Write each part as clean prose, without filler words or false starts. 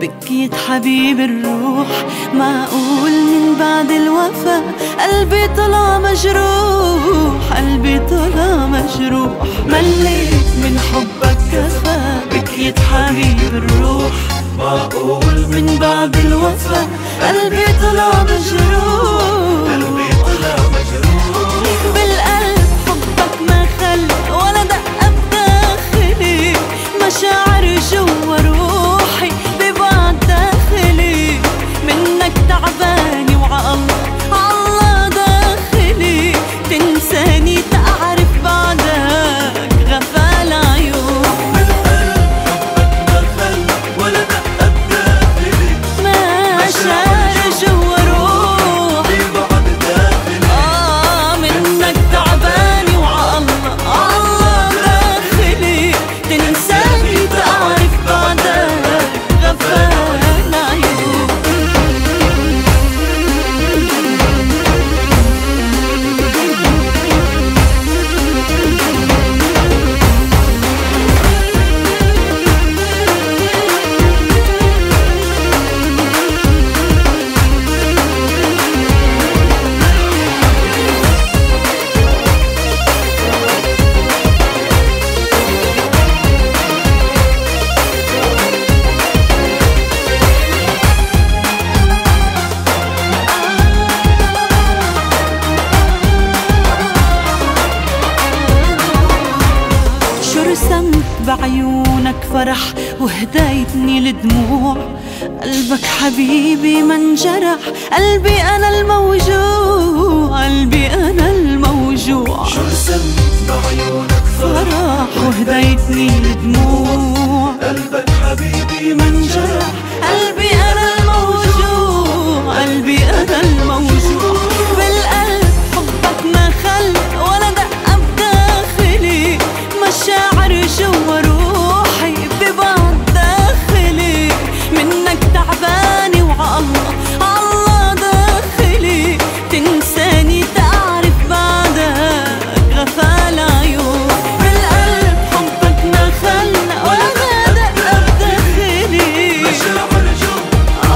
بكيت حبيب الروح. معقول من بعد الوفا قلبي طلع مجروح، قلبي طلع مجروح. مليت من حبك كفى، بكيت حبيب الروح. معقول من بعد الوفا قلبي طلع مجروح، قلبي طلع مجروح. بالقلب حبك ما خلى ولا دقة بداخلي، مشاعر جوا روحي ببعد داخلي. منك تعباني وعالله عالله داخلي، تنساني تعرف بعدك غفال عيون. رسمت بعيونك فرح وهديتني لدموع. قلبك حبيبي ما انجرح، قلبي أنا الموجوع، قلبي أنا الموجوع. شو رسمت بعيونك فرح وهديتني لدموع. قلبك حبيبي ما انجرح، قلبي أنا الموجوع، قلبي أنا الموجوع. بالقلب حبك ما خلى ولا دقة بداخلي، مشاعر جوا روحي ببعد داخلي. منك تعباني وعالله عالله داخلي، تنساني تعرف بعدك غفال عيون. بالقلب حبك ما خلى ولا دقة بداخلي، مشاعر جوا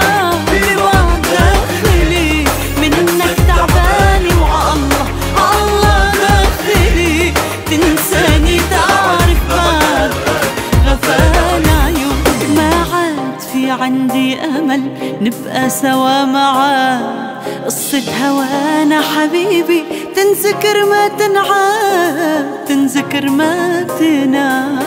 ببعد داخلي. منك تعباني وعالله عالله داخلي، تنساني تعرف بعدك غفال عيون. ما عاد في عندي أمل نبقى سوا معاك، قصة هوانا حبيبي تنذكر ما تنعاد، تنذكر ما تنعاد.